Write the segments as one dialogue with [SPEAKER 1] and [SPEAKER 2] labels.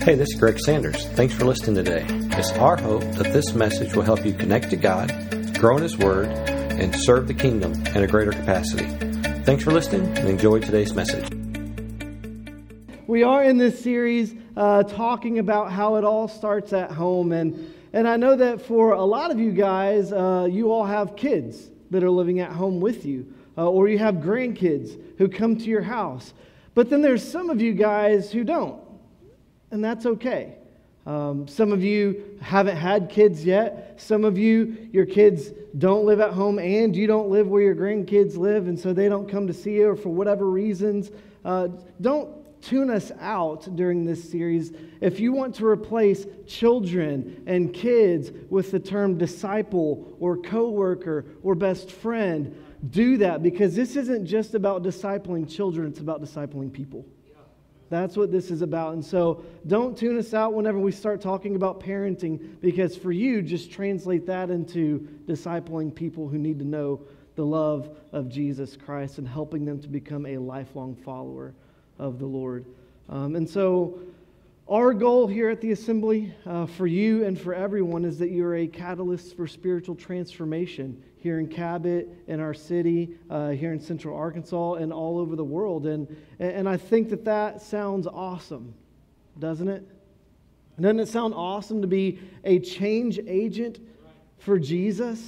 [SPEAKER 1] Hey, this is Greg Sanders. Thanks for listening today. It's our hope that this message will help you connect to God, grow in His Word, and serve the kingdom in a greater capacity. Thanks for listening and enjoy today's message.
[SPEAKER 2] We are in this series talking about how it all starts at home. And I know that for a lot of you guys, you all have kids that are living at home with you. Or you have grandkids who come to your house. But then there's some of you guys who don't. And that's okay. Some of you haven't had kids yet. Some of you, your kids don't live at home and you don't live where your grandkids live, and so they don't come to see you, or for whatever reasons. Don't tune us out during this series. If you want to replace children and kids with the term disciple or coworker or best friend, do that, because this isn't just about discipling children, it's about discipling people. That's what this is about. And so don't tune us out whenever we start talking about parenting, because for you, just translate that into discipling people who need to know the love of Jesus Christ and helping them to become a lifelong follower of the Lord. And so our goal here at the Assembly, for you and for everyone, is that you're a catalyst for spiritual transformation here in Cabot, in our city, here in Central Arkansas, and all over the world. And I think that sounds awesome, doesn't it? Doesn't it sound awesome to be a change agent for Jesus?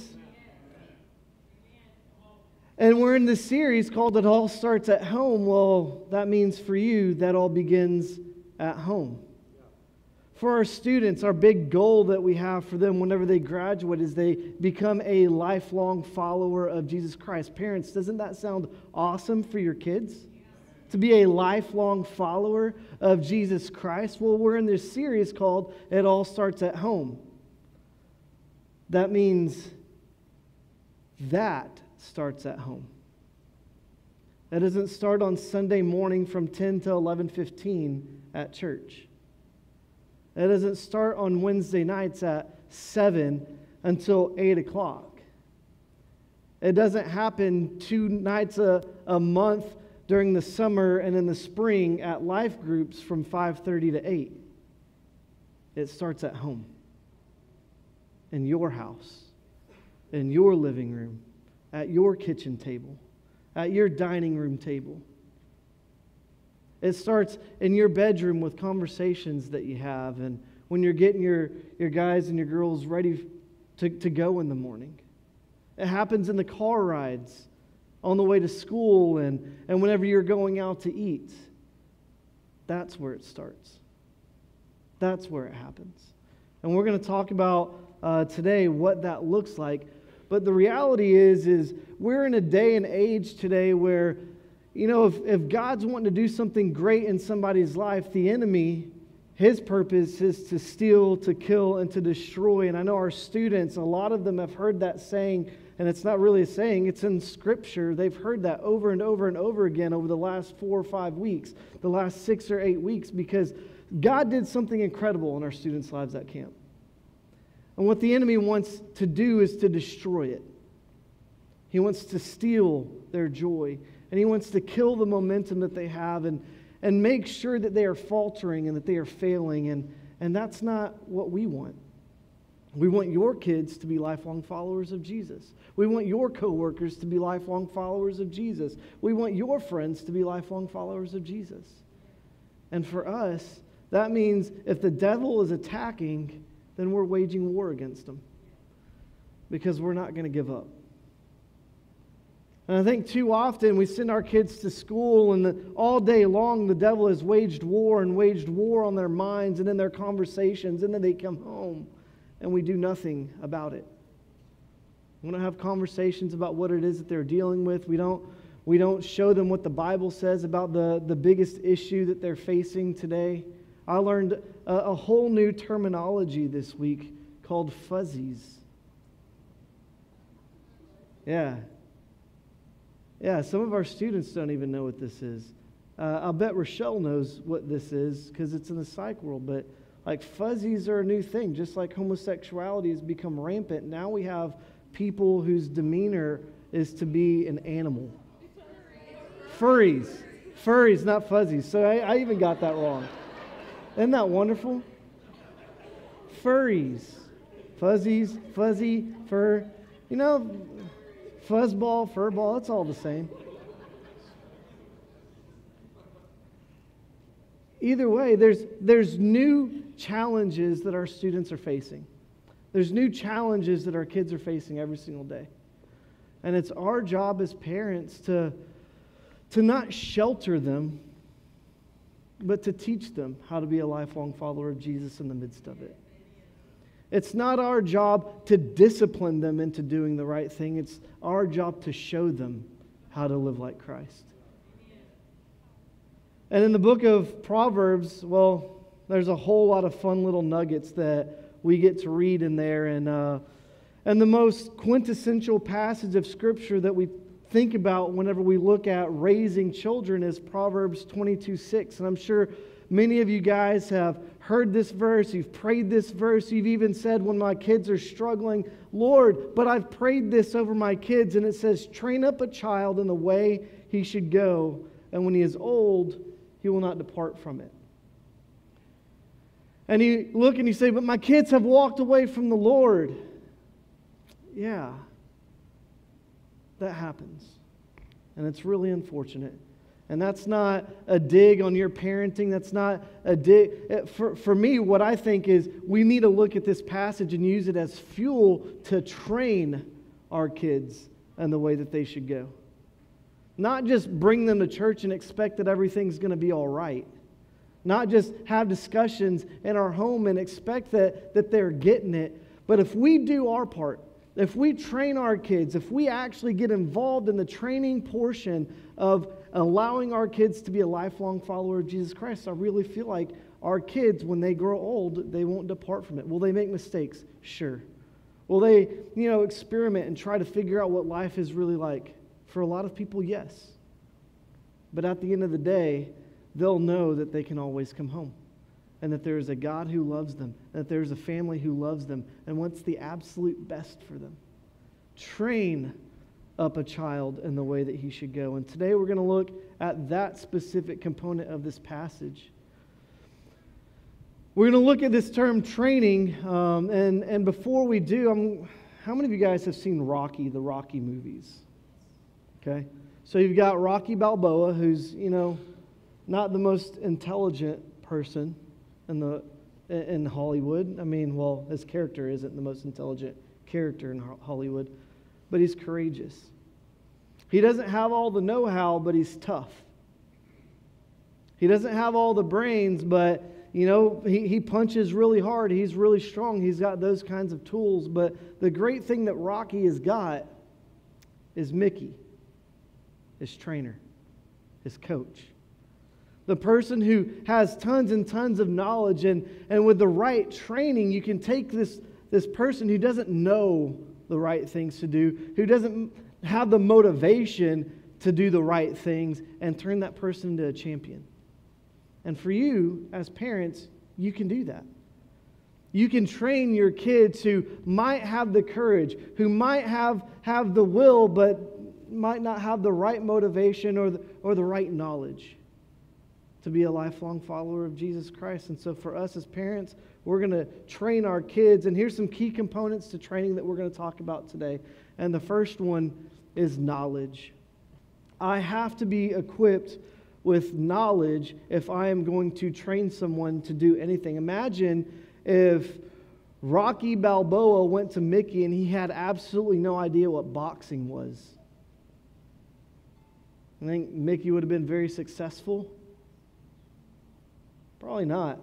[SPEAKER 2] And we're in this series called It All Starts at Home. Well, that means for you, that all begins at home. For our students, our big goal that we have for them whenever they graduate is they become a lifelong follower of Jesus Christ. Parents, doesn't that sound awesome for your kids? To be a lifelong follower of Jesus Christ? Well, we're in this series called It All Starts at Home. That means that starts at home. That doesn't start on Sunday morning from 10 to 11:15 at church. It doesn't start on Wednesday nights at 7 until 8 o'clock. It doesn't happen 2 nights a month during the summer and in the spring at life groups from 5:30 to 8. It starts at home, in your house, in your living room, at your kitchen table, at your dining room table. It starts in your bedroom with conversations that you have, and when you're getting your guys and your girls ready to go in the morning. It happens in the car rides on the way to school and whenever you're going out to eat. That's where it starts. That's where it happens. And we're going to talk about today what that looks like. But the reality is we're in a day and age today where, you know, if God's wanting to do something great in somebody's life, the enemy, his purpose is to steal, to kill, and to destroy. And I know our students, a lot of them have heard that saying, and it's not really a saying, it's in Scripture. They've heard that over and over and over again over the last 4 or 5 weeks, the last 6 or 8 weeks, because God did something incredible in our students' lives at camp. And what the enemy wants to do is to destroy it. He wants to steal their joy. And he wants to kill the momentum that they have and make sure that they are faltering and that they are failing. And that's not what we want. We want your kids to be lifelong followers of Jesus. We want your coworkers to be lifelong followers of Jesus. We want your friends to be lifelong followers of Jesus. And for us, that means if the devil is attacking, then we're waging war against him, because we're not going to give up. And I think too often we send our kids to school and all day long the devil has waged war on their minds and in their conversations, and then they come home and we do nothing about it. We don't have conversations about what it is that they're dealing with. We don't show them what the Bible says about the biggest issue that they're facing today. I learned a whole new terminology this week called fuzzies. Yeah, some of our students don't even know what this is. I'll bet Rochelle knows what this is because it's in the psych world, but like fuzzies are a new thing. Just like homosexuality has become rampant, now we have people whose demeanor is to be an animal. Furries, not fuzzies. So I even got that wrong. Isn't that wonderful? Furries. Fuzzies, fuzzy, fur. You know, fuzzball, furball, it's all the same. Either way, there's new challenges that our students are facing. There's new challenges that our kids are facing every single day. And it's our job as parents to not shelter them, but to teach them how to be a lifelong follower of Jesus in the midst of it. It's not our job to discipline them into doing the right thing. It's our job to show them how to live like Christ. And in the book of Proverbs, well, there's a whole lot of fun little nuggets that we get to read in there. And the most quintessential passage of Scripture that we think about whenever we look at raising children is Proverbs 22:6. And I'm sure many of you guys have heard this verse, you've prayed this verse, you've even said when my kids are struggling, Lord, but I've prayed this over my kids. And it says, train up a child in the way he should go, and when he is old, he will not depart from it. And you look and you say, but my kids have walked away from the Lord. Yeah, that happens. And it's really unfortunate. And that's not a dig on your parenting. That's not a dig. For me, what I think is we need to look at this passage and use it as fuel to train our kids in the way that they should go. Not just bring them to church and expect that everything's going to be all right. Not just have discussions in our home and expect that they're getting it. But if we do our part, if we train our kids, if we actually get involved in the training portion of allowing our kids to be a lifelong follower of Jesus Christ, I really feel like our kids, when they grow old, they won't depart from it. Will they make mistakes? Sure. Will they, experiment and try to figure out what life is really like? For a lot of people, yes. But at the end of the day, they'll know that they can always come home, and that there is a God who loves them, that there's a family who loves them and wants the absolute best for them. Train up a child in the way that he should go. And today we're going to look at that specific component of this passage. We're going to look at this term training, and before we do, how many of you guys have seen Rocky, the Rocky movies? Okay, so you've got Rocky Balboa, who's, not the most intelligent person in Hollywood. I mean, well, his character isn't the most intelligent character in Hollywood, but he's courageous. He doesn't have all the know-how, but he's tough. He doesn't have all the brains, but, he punches really hard. He's really strong. He's got those kinds of tools. But the great thing that Rocky has got is Mickey, his trainer, his coach. The person who has tons and tons of knowledge, and with the right training, you can take this person who doesn't know the right things to do, who doesn't have the motivation to do the right things, and turn that person into a champion. And for you, as parents, you can do that. You can train your kids who might have the courage, who might have the will, but might not have the right motivation or the right knowledge to be a lifelong follower of Jesus Christ. And so for us as parents, we're going to train our kids. And here's some key components to training that we're going to talk about today. And the first one is knowledge. I have to be equipped with knowledge if I am going to train someone to do anything. Imagine if Rocky Balboa went to Mickey and he had absolutely no idea what boxing was. I think Mickey would have been very successful. Probably not.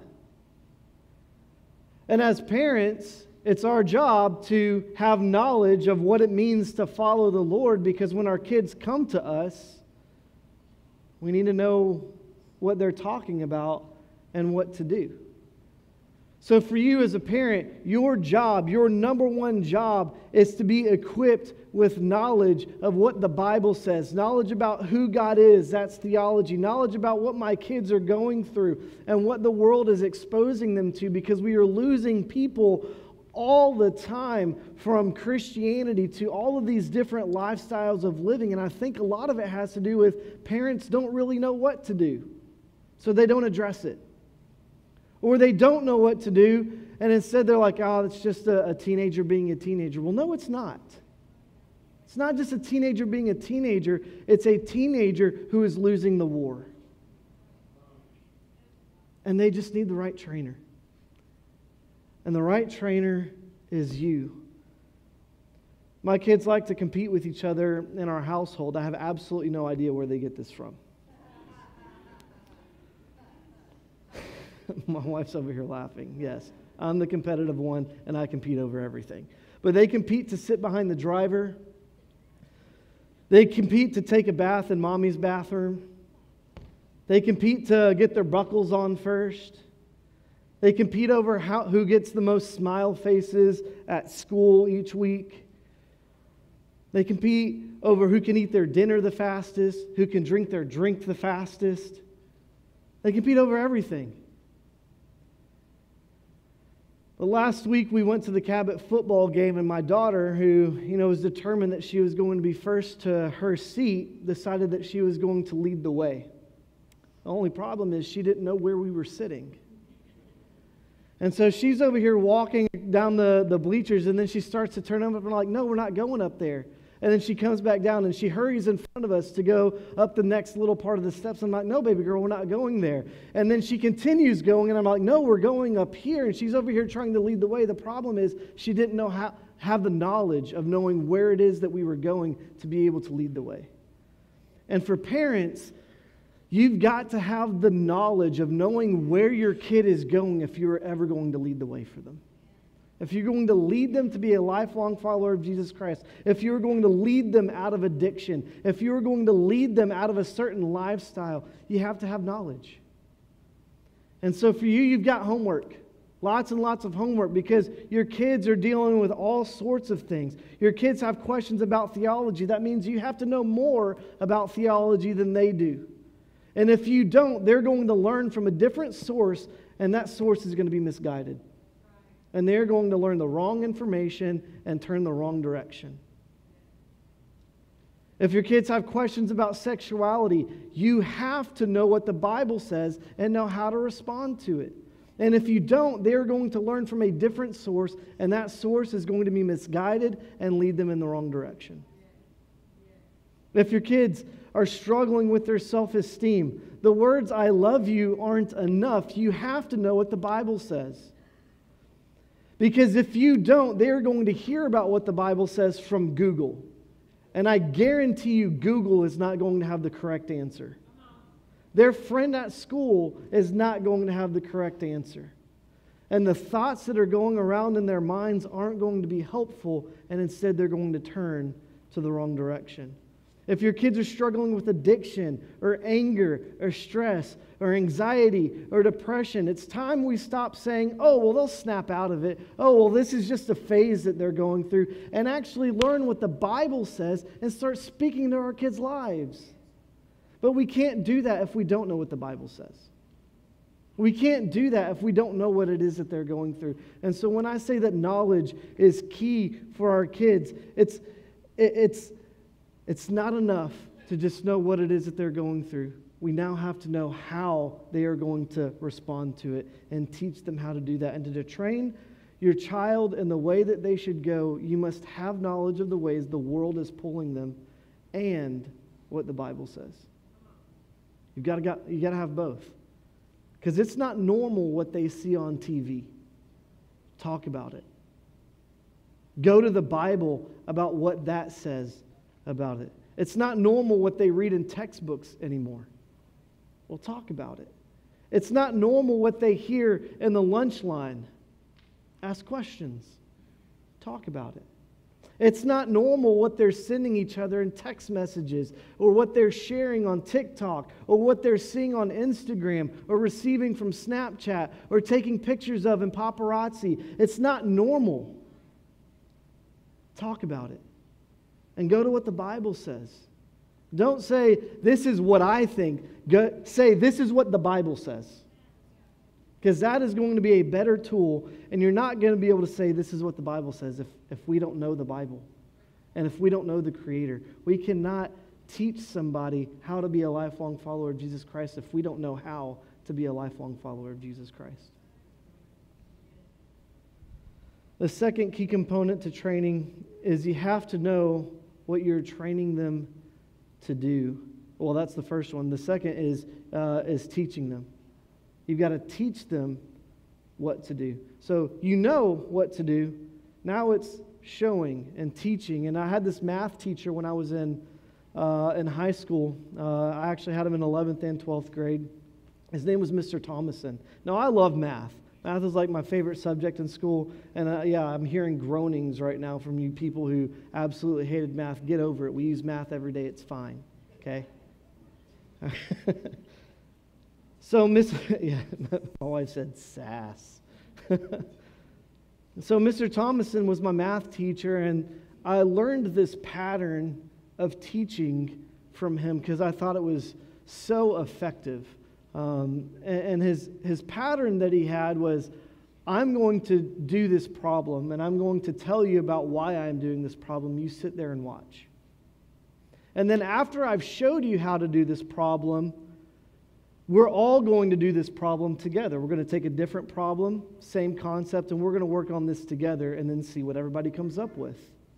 [SPEAKER 2] And as parents, it's our job to have knowledge of what it means to follow the Lord, because when our kids come to us, we need to know what they're talking about and what to do. So for you as a parent, your job, your number one job, is to be equipped with knowledge of what the Bible says, knowledge about who God is, that's theology, knowledge about what my kids are going through and what the world is exposing them to, because we are losing people all the time from Christianity to all of these different lifestyles of living. And I think a lot of it has to do with parents don't really know what to do, so they don't address it. Or they don't know what to do, and instead they're like, oh, it's just a teenager being a teenager. Well, no, it's not. It's not just a teenager being a teenager. It's a teenager who is losing the war. And they just need the right trainer. And the right trainer is you. My kids like to compete with each other in our household. I have absolutely no idea where they get this from. My wife's over here laughing. Yes, I'm the competitive one, and I compete over everything. But they compete to sit behind the driver. They compete to take a bath in mommy's bathroom. They compete to get their buckles on first. They compete over who gets the most smile faces at school each week. They compete over who can eat their dinner the fastest, who can drink their drink the fastest. They compete over everything. But last week we went to the Cabot football game, and my daughter, who was determined that she was going to be first to her seat, decided that she was going to lead the way. The only problem is she didn't know where we were sitting. And so she's over here walking down the bleachers, and then she starts to turn up, and I'm like, no, we're not going up there. And then she comes back down, and she hurries in front of us to go up the next little part of the steps. I'm like, no, baby girl, we're not going there. And then she continues going, and I'm like, no, we're going up here. And she's over here trying to lead the way. The problem is she didn't know have the knowledge of knowing where it is that we were going to be able to lead the way. And for parents, you've got to have the knowledge of knowing where your kid is going if you're ever going to lead the way for them. If you're going to lead them to be a lifelong follower of Jesus Christ, if you're going to lead them out of addiction, if you're going to lead them out of a certain lifestyle, you have to have knowledge. And so for you, you've got homework. Lots and lots of homework, because your kids are dealing with all sorts of things. Your kids have questions about theology. That means you have to know more about theology than they do. And if you don't, they're going to learn from a different source, and that source is going to be misguided. And they're going to learn the wrong information and turn the wrong direction. If your kids have questions about sexuality, you have to know what the Bible says and know how to respond to it. And if you don't, they're going to learn from a different source, and that source is going to be misguided and lead them in the wrong direction. If your kids are struggling with their self-esteem, the words "I love you" aren't enough. You have to know what the Bible says. Because if you don't, they're going to hear about what the Bible says from Google. And I guarantee you, Google is not going to have the correct answer. Their friend at school is not going to have the correct answer. And the thoughts that are going around in their minds aren't going to be helpful, and instead they're going to turn to the wrong direction. If your kids are struggling with addiction or anger or stress or anxiety or depression, it's time we stop saying, oh, well, they'll snap out of it. Oh, well, this is just a phase that they're going through, and actually learn what the Bible says and start speaking to our kids' lives. But we can't do that if we don't know what the Bible says. We can't do that if we don't know what it is that they're going through. And so when I say that knowledge is key for our kids, it's not enough to just know what it is that they're going through. We now have to know how they are going to respond to it and teach them how to do that. And to train your child in the way that they should go, you must have knowledge of the ways the world is pulling them and what the Bible says. You got to have both. Because it's not normal what they see on TV. Talk about it. Go to the Bible about what that says about it. It's not normal what they read in textbooks anymore. Well, talk about it. It's not normal what they hear in the lunch line. Ask questions. Talk about it. It's not normal what they're sending each other in text messages, or what they're sharing on TikTok, or what they're seeing on Instagram, or receiving from Snapchat, or taking pictures of in paparazzi. It's not normal. Talk about it. And go to what the Bible says. Don't say, this is what I think. Say, this is what the Bible says. Because that is going to be a better tool, and you're not going to be able to say this is what the Bible says if we don't know the Bible and if we don't know the Creator. We cannot teach somebody how to be a lifelong follower of Jesus Christ if we don't know how to be a lifelong follower of Jesus Christ. The second key component to training is you have to know what you're training them to do. Well, that's the first one. The second is teaching them. You've got to teach them what to do. So you know what to do. Now it's showing and teaching. And I had this math teacher when I was in high school. I actually had him in 11th and 12th grade. His name was Mr. Thomason. Now, I love math. Math is like my favorite subject in school. And I'm hearing groanings right now from you people who absolutely hated math. Get over it. We use math every day. It's fine. Okay? So, my wife said sass. So, Mr. Thomason was my math teacher, and I learned this pattern of teaching from him because I thought it was so effective. And his pattern that he had was, I'm going to do this problem, and I'm going to tell you about why I'm doing this problem. You sit there and watch. And then after I've showed you how to do this problem, we're all going to do this problem together. We're going to take a different problem, same concept, and we're going to work on this together and then see what everybody comes up with.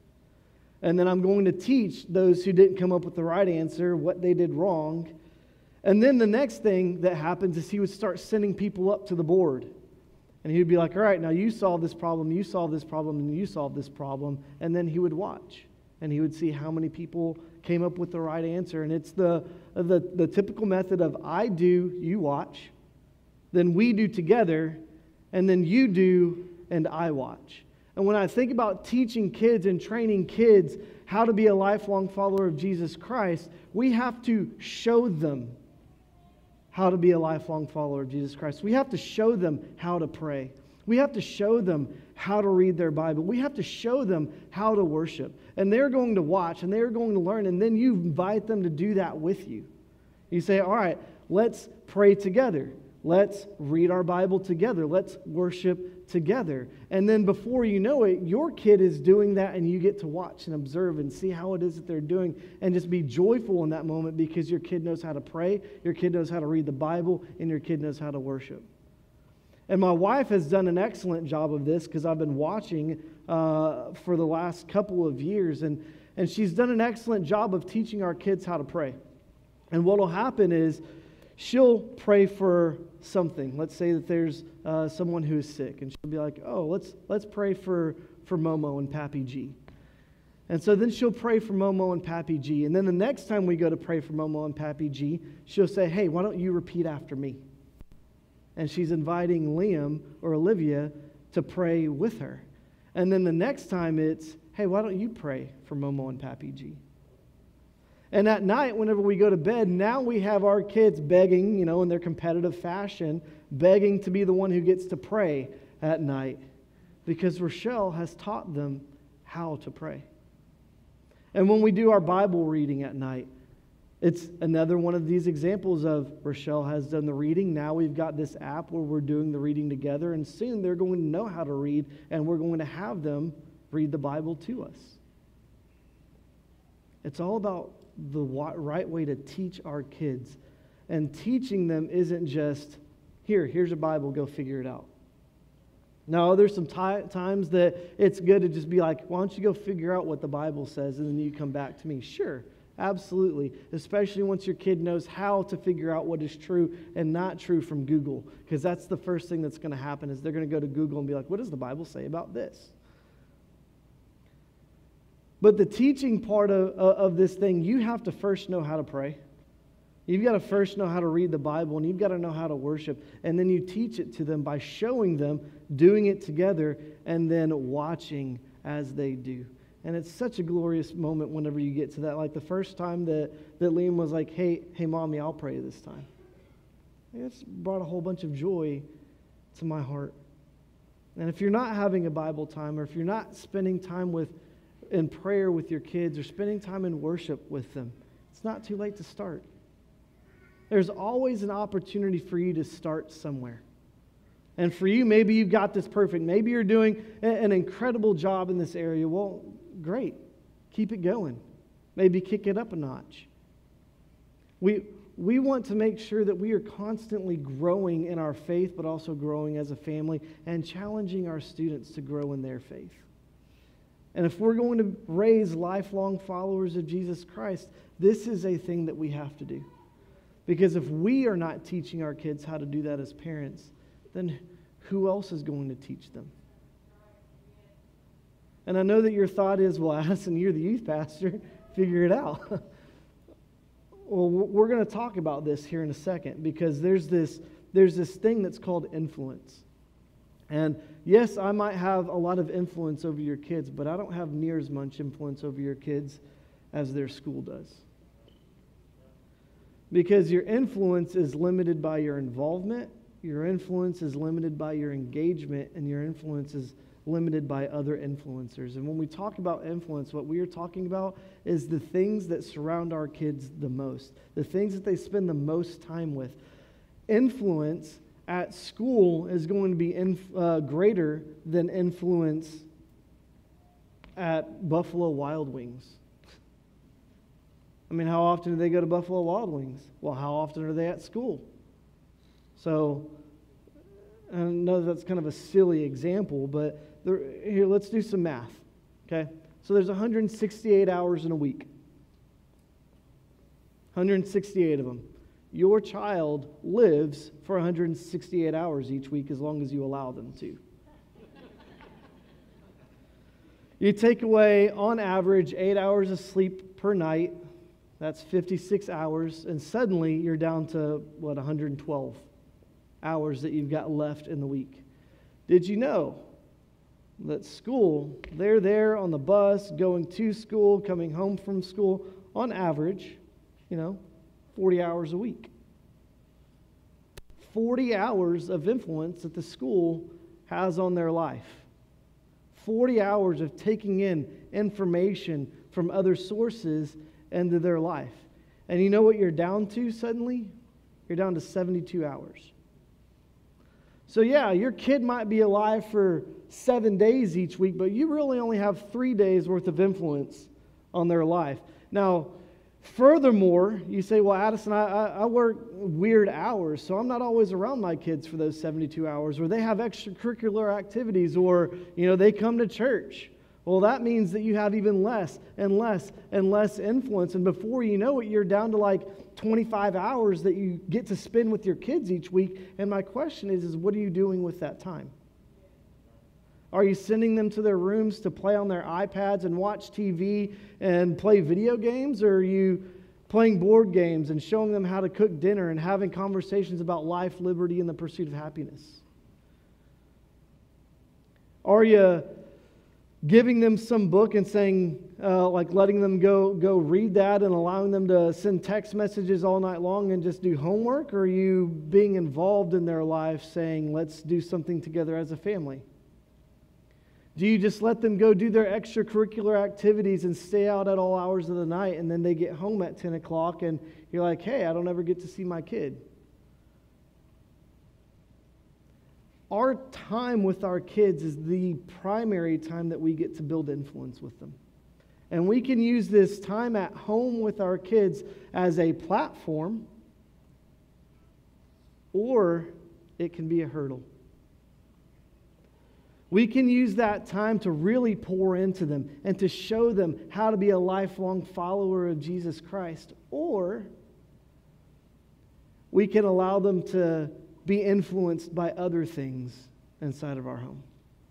[SPEAKER 2] And then I'm going to teach those who didn't come up with the right answer what they did wrong. And then the next thing that happens is he would start sending people up to the board. And he would be like, all right, now you solve this problem, you solve this problem, and you solve this problem. And then he would watch. And he would see how many people came up with the right answer. And it's the typical method of I do, you watch, then we do together, and then you do, and I watch. And when I think about teaching kids and training kids how to be a lifelong follower of Jesus Christ, we have to show them how to be a lifelong follower of Jesus Christ. We have to show them how to pray. We have to show them how to read their Bible. We have to show them how to worship. And they're going to watch and they're going to learn, and then you invite them to do that with you. You say, all right, let's pray together. Let's read our Bible together. Let's worship together. And then before you know it, your kid is doing that, and you get to watch and observe and see how it is that they're doing and just be joyful in that moment because your kid knows how to pray, your kid knows how to read the Bible, and your kid knows how to worship. And my wife has done an excellent job of this because I've been watching for the last couple of years, and she's done an excellent job of teaching our kids how to pray. And what will happen is she'll pray for something. Let's say that there's someone who is sick, and she'll be like, oh, let's pray for Momo and Pappy G. And so then she'll pray for Momo and Pappy G. And then the next time we go to pray for Momo and Pappy G, she'll say, hey, why don't you repeat after me? And she's inviting Liam or Olivia to pray with her. And then the next time it's, hey, why don't you pray for Momo and Pappy G? And at night, whenever we go to bed, now we have our kids begging, in their competitive fashion, begging to be the one who gets to pray at night. Because Rochelle has taught them how to pray. And when we do our Bible reading at night, it's another one of these examples of Rochelle has done the reading. Now we've got this app where we're doing the reading together, and soon they're going to know how to read, and we're going to have them read the Bible to us. It's all about the right way to teach our kids. And teaching them isn't just, here's a Bible, go figure it out. No, there's some times that it's good to just be like, why don't you go figure out what the Bible says, and then you come back to me. Sure. Absolutely, especially once your kid knows how to figure out what is true and not true from Google, because that's the first thing that's going to happen is they're going to go to Google and be like, what does the Bible say about this? But the teaching part of this thing, you have to first know how to pray. You've got to first know how to read the Bible, and you've got to know how to worship, and then you teach it to them by showing them, doing it together, and then watching as they do. And it's such a glorious moment whenever you get to that. Like the first time that Liam was like, hey, Mommy, I'll pray this time. It's brought a whole bunch of joy to my heart. And if you're not having a Bible time, or if you're not spending time in prayer with your kids, or spending time in worship with them, it's not too late to start. There's always an opportunity for you to start somewhere. And for you, maybe you've got this perfect. Maybe you're doing an incredible job in this area. Well, great. Keep it going. Maybe kick it up a notch. We we want to make sure that we are constantly growing in our faith, but also growing as a family and challenging our students to grow in their faith. And if we're going to raise lifelong followers of Jesus Christ, this is a thing that we have to do. Because if we are not teaching our kids how to do that as parents, then who else is going to teach them? And I know that your thought is, well, Addison, you're the youth pastor. Figure it out. Well, we're going to talk about this here in a second, because there's this thing that's called influence. And yes, I might have a lot of influence over your kids, but I don't have near as much influence over your kids as their school does. Because your influence is limited by your involvement, your influence is limited by your engagement, and your influence is limited by other influencers. And when we talk about influence, what we are talking about is the things that surround our kids the most, the things that they spend the most time with. Influence at school is going to be greater than influence at Buffalo Wild Wings. I mean, how often do they go to Buffalo Wild Wings? Well, how often are they at school? So, I know that's kind of a silly example, but here, let's do some math, okay? So there's 168 hours in a week. 168 of them. Your child lives for 168 hours each week as long as you allow them to. You take away, on average, 8 hours of sleep per night. That's 56 hours. And suddenly you're down to, 112 hours that you've got left in the week. Did you know that school, they're there on the bus, going to school, coming home from school, on average, 40 hours a week. 40 hours of influence that the school has on their life. 40 hours of taking in information from other sources into their life. And you know what you're down to suddenly? You're down to 72 hours. So yeah, your kid might be alive for 7 days each week, but you really only have 3 days worth of influence on their life. Now, furthermore, you say, well, Addison, I work weird hours, so I'm not always around my kids for those 72 hours, or they have extracurricular activities, or, they come to church. Well, that means that you have even less and less and less influence. And before you know it, you're down to like 25 hours that you get to spend with your kids each week. And my question is what are you doing with that time? Are you sending them to their rooms to play on their iPads and watch TV and play video games? Or are you playing board games and showing them how to cook dinner and having conversations about life, liberty, and the pursuit of happiness? Are you giving them some book and saying, letting them go read that and allowing them to send text messages all night long and just do homework? Or are you being involved in their life saying, let's do something together as a family? Do you just let them go do their extracurricular activities and stay out at all hours of the night, and then they get home at 10 o'clock and you're like, hey, I don't ever get to see my kid? Our time with our kids is the primary time that we get to build influence with them. And we can use this time at home with our kids as a platform, or it can be a hurdle. We can use that time to really pour into them and to show them how to be a lifelong follower of Jesus Christ. Or we can allow them to be influenced by other things inside of our home.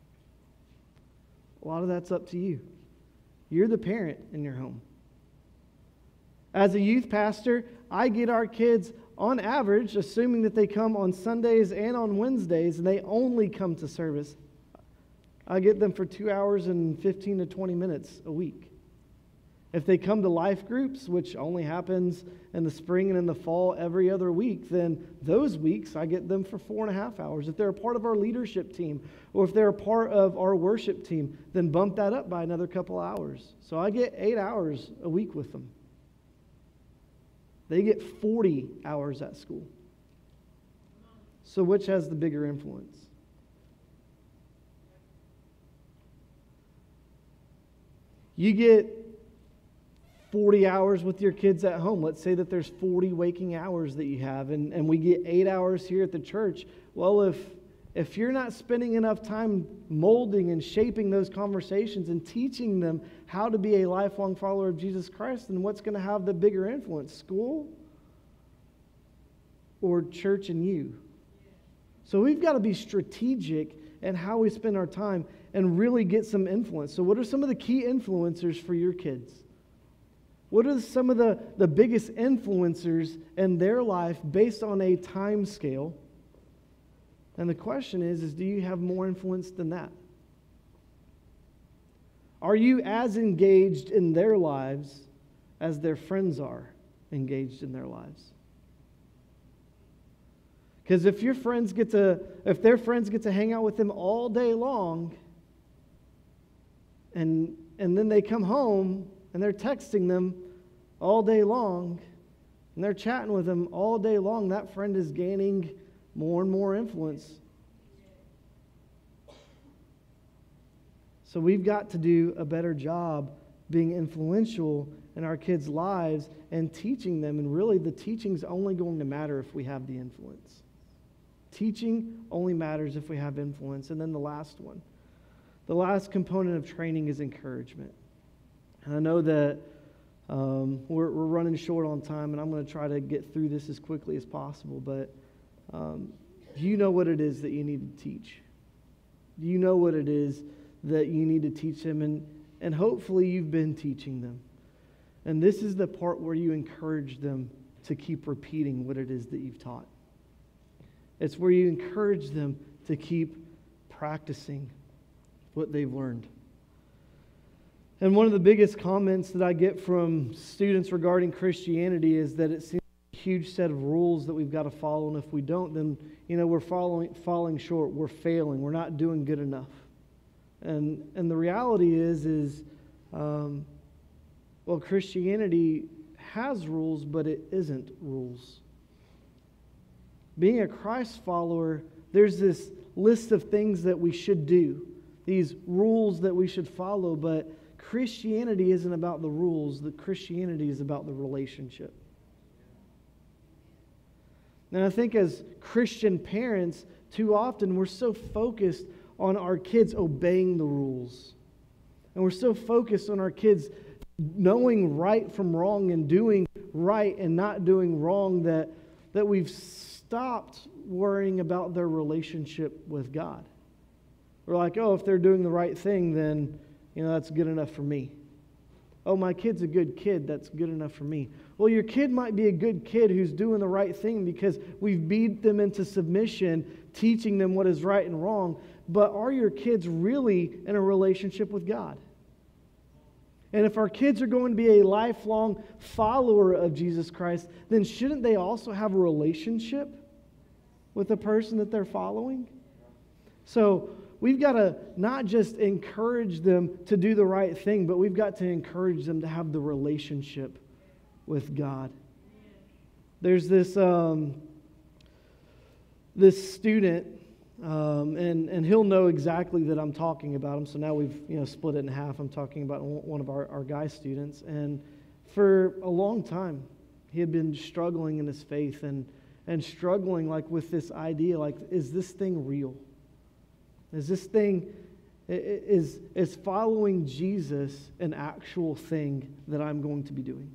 [SPEAKER 2] A lot of that's up to you. You're the parent in your home. As a youth pastor, I get our kids on average, assuming that they come on Sundays and on Wednesdays, and they only come to service, I get them for 2 hours and 15 to 20 minutes a week. If they come to life groups, which only happens in the spring and in the fall every other week, then those weeks I get them for 4.5 hours. If they're a part of our leadership team, or if they're a part of our worship team, then bump that up by another couple hours. So I get 8 hours a week with them. They get 40 hours at school. So which has the bigger influence? You get 40 hours with your kids at home. Let's say that there's 40 waking hours that you have, and we get 8 hours here at the church. Well, if you're not spending enough time molding and shaping those conversations and teaching them how to be a lifelong follower of Jesus Christ, then what's going to have the bigger influence, school or church and you? So we've got to be strategic in how we spend our time and really get some influence. So what are some of the key influencers for your kids? What are some of the biggest influencers in their life based on a time scale? And the question is do you have more influence than that? Are you as engaged in their lives as their friends are engaged in their lives? Because if their friends get to hang out with them all day long, and then they come home and they're texting them all day long, and they're chatting with them all day long, that friend is gaining more and more influence. So we've got to do a better job being influential in our kids' lives and teaching them. And really, the teaching's only going to matter if we have the influence. Teaching only matters if we have influence. And then the last one. The last component of training is encouragement. And I know that we're running short on time, and I'm going to try to get through this as quickly as possible. But you know what it is that you need to teach. You know what it is that you need to teach them, and hopefully you've been teaching them. And this is the part where you encourage them to keep repeating what it is that you've taught. It's where you encourage them to keep practicing what they've learned. And one of the biggest comments that I get from students regarding Christianity is that it seems like a huge set of rules that we've got to follow, and if we don't, then we're falling short, we're failing, we're not doing good enough. And the reality is Christianity has rules, but it isn't rules. Being a Christ follower, there's this list of things that we should do, these rules that we should follow, but Christianity isn't about the rules. The Christianity is about the relationship. And I think as Christian parents, too often we're so focused on our kids obeying the rules. And we're so focused on our kids knowing right from wrong and doing right and not doing wrong that we've stopped worrying about their relationship with God. We're like, oh, if they're doing the right thing, then, that's good enough for me. Oh, my kid's a good kid, that's good enough for me. Well, your kid might be a good kid who's doing the right thing because we've beat them into submission, teaching them what is right and wrong. But are your kids really in a relationship with God? And if our kids are going to be a lifelong follower of Jesus Christ, then shouldn't they also have a relationship with the person that they're following? So we've got to not just encourage them to do the right thing, but we've got to encourage them to have the relationship with God. There's this student, and he'll know exactly that I'm talking about him. So now we've split it in half. I'm talking about one of our guy students, and for a long time he had been struggling in his faith and struggling with this idea, is this thing real? Is this thing, is following Jesus an actual thing that I'm going to be doing?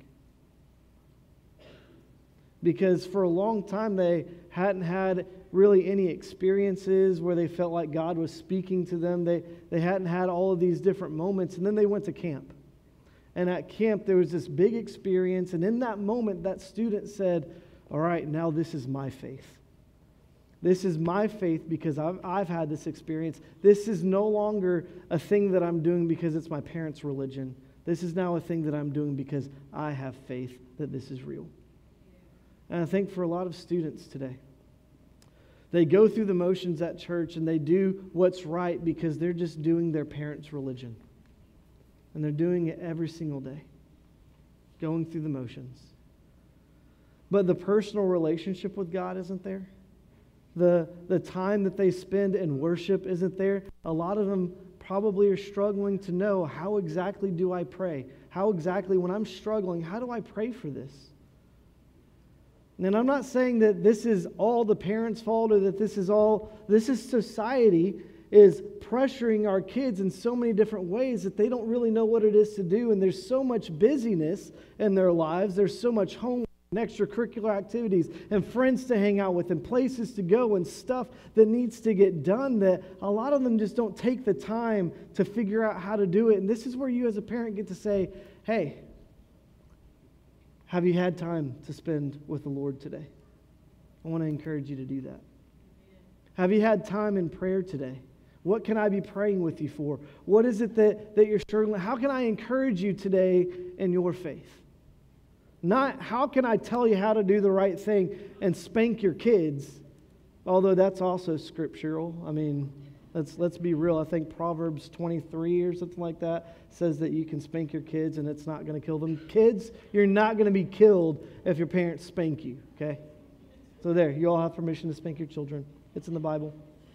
[SPEAKER 2] Because for a long time they hadn't had really any experiences where they felt like God was speaking to them. They hadn't had all of these different moments. And then they went to camp. And at camp there was this big experience. And in that moment that student said, all right, now this is my faith. This is my faith because I've had this experience. This is no longer a thing that I'm doing because it's my parents' religion. This is now a thing that I'm doing because I have faith that this is real. And I think for a lot of students today, they go through the motions at church and they do what's right because they're just doing their parents' religion. And they're doing it every single day, going through the motions. But the personal relationship with God isn't there. The time that they spend in worship isn't there. A lot of them probably are struggling to know, how exactly do I pray? How exactly, when I'm struggling, how do I pray for this? And I'm not saying that this is all the parents' fault or that this is society is pressuring our kids in so many different ways that they don't really know what it is to do. And there's so much busyness in their lives. There's so much homework and extracurricular activities and friends to hang out with and places to go and stuff that needs to get done that a lot of them just don't take the time to figure out how to do it. And this is where you as a parent get to say, hey, have you had time to spend with the Lord today? I want to encourage you to do that. Have you had time in prayer today? What can I be praying with you for? What is it that you're struggling? How can I encourage you today in your faith? Not how can I tell you how to do the right thing and spank your kids, although that's also scriptural. I mean, let's be real. I think Proverbs 23 or something like that says that you can spank your kids and it's not going to kill them. Kids, you're not going to be killed if your parents spank you, okay? So there, you all have permission to spank your children. It's in the Bible.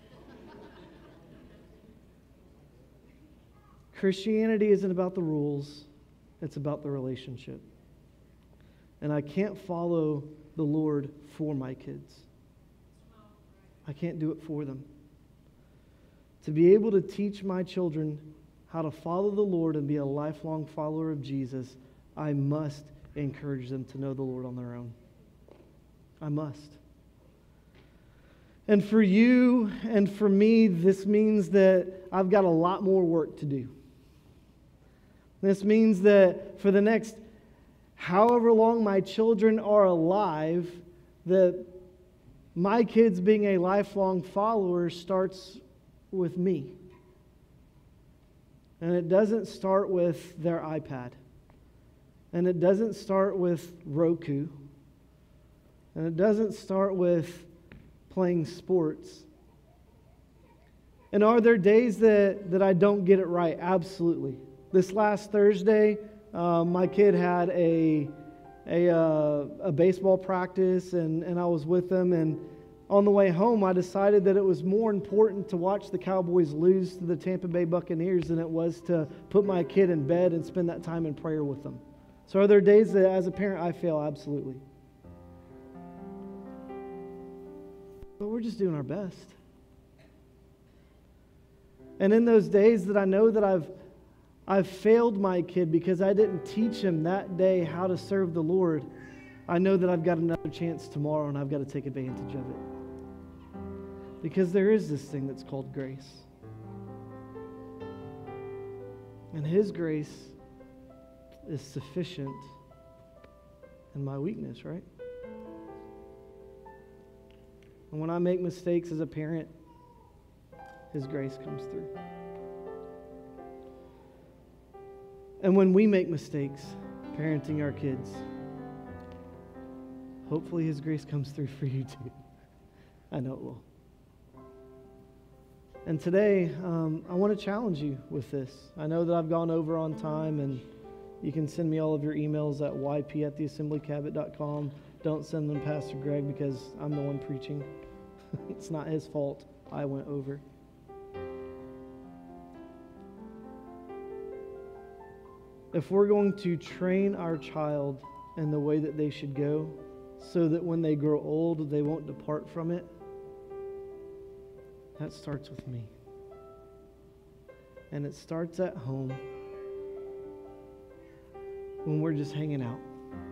[SPEAKER 2] Christianity isn't about the rules. It's about the relationship. And I can't follow the Lord for my kids. I can't do it for them. To be able to teach my children how to follow the Lord and be a lifelong follower of Jesus, I must encourage them to know the Lord on their own. I must. And for you and for me, this means that I've got a lot more work to do. This means that for the next however long my children are alive, that my kids being a lifelong follower starts with me. And it doesn't start with their iPad. And it doesn't start with Roku. And it doesn't start with playing sports. And are there days that I don't get it right? Absolutely. This last Thursday, my kid had a baseball practice, and I was with them. And on the way home, I decided that it was more important to watch the Cowboys lose to the Tampa Bay Buccaneers than it was to put my kid in bed and spend that time in prayer with them. So are there days that as a parent I fail? Absolutely. But we're just doing our best. And in those days that I know that I've failed my kid because I didn't teach him that day how to serve the Lord, I know that I've got another chance tomorrow and I've got to take advantage of it. Because there is this thing that's called grace. And His grace is sufficient in my weakness, right? And when I make mistakes as a parent, His grace comes through. And when we make mistakes parenting our kids, hopefully His grace comes through for you too. I know it will. And today, I want to challenge you with this. I know that I've gone over on time, and you can send me all of your emails at yp@theassemblycabot.com. Don't send them to Pastor Greg because I'm the one preaching. It's not his fault. I went over. If we're going to train our child in the way that they should go, so that when they grow old, they won't depart from it, that starts with me. And it starts at home when we're just hanging out.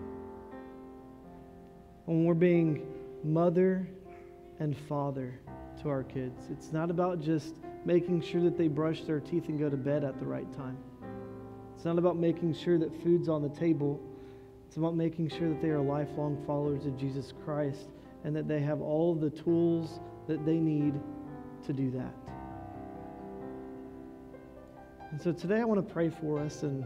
[SPEAKER 2] When we're being mother and father to our kids. It's not about just making sure that they brush their teeth and go to bed at the right time. It's not about making sure that food's on the table. It's about making sure that they are lifelong followers of Jesus Christ and that they have all the tools that they need to do that. And so today I want to pray for us, and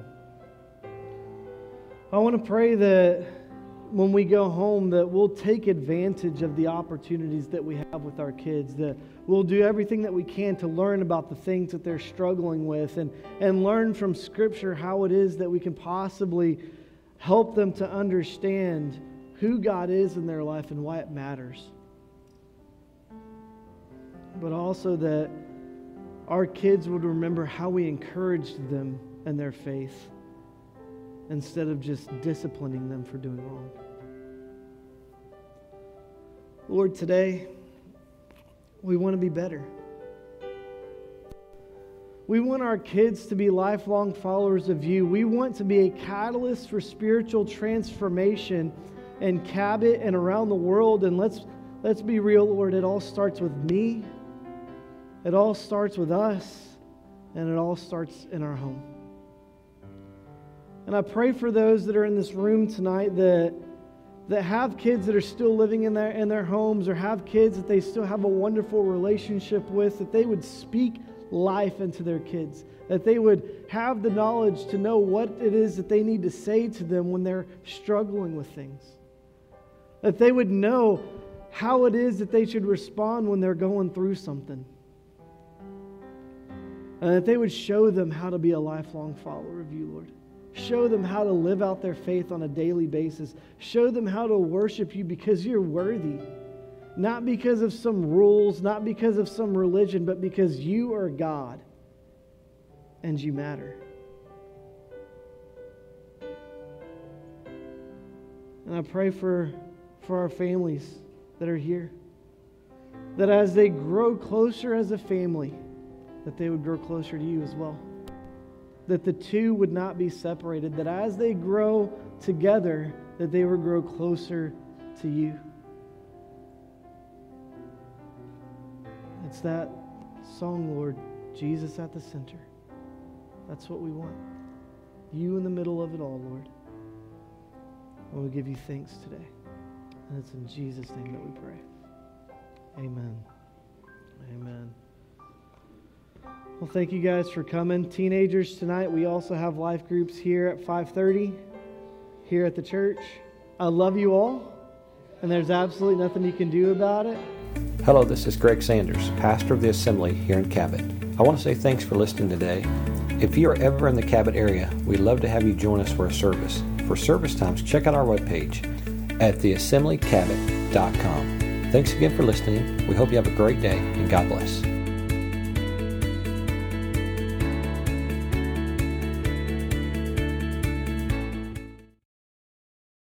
[SPEAKER 2] I want to pray that when we go home that we'll take advantage of the opportunities that we have with our kids, that we'll do everything that we can to learn about the things that they're struggling with and learn from Scripture how it is that we can possibly help them to understand who God is in their life and why it matters. But also that our kids would remember how we encouraged them in their faith instead of just disciplining them for doing wrong. Lord, today, we want to be better. We want our kids to be lifelong followers of you. We want to be a catalyst for spiritual transformation in Cabot and around the world. And let's be real, Lord, it all starts with me. It all starts with us. And it all starts in our home. And I pray for those that are in this room tonight that have kids that are still living in their homes, or have kids that they still have a wonderful relationship with, that they would speak life into their kids, that they would have the knowledge to know what it is that they need to say to them when they're struggling with things, that they would know how it is that they should respond when they're going through something, and that they would show them how to be a lifelong follower of you, Lord. Show them how to live out their faith on a daily basis. Show them how to worship you because you're worthy. Not because of some rules, not because of some religion, but because you are God and you matter. And I pray for our families that are here, that as they grow closer as a family, that they would grow closer to you as well. That the two would not be separated, that as they grow together, that they would grow closer to you. It's that song, Lord, Jesus at the center. That's what we want. You in the middle of it all, Lord. And we give you thanks today. And it's in Jesus' name that we pray. Amen. Amen. Well, thank you guys for coming. Teenagers, tonight we also have life groups here at 5:30 here at the church. I love you all, and there's absolutely nothing you can do about it.
[SPEAKER 1] Hello, this is Greg Sanders, pastor of the Assembly here in Cabot. I want to say thanks for listening today. If you are ever in the Cabot area, we'd love to have you join us for a service. For service times, check out our webpage at theassemblycabot.com. Thanks again for listening. We hope you have a great day, and God bless.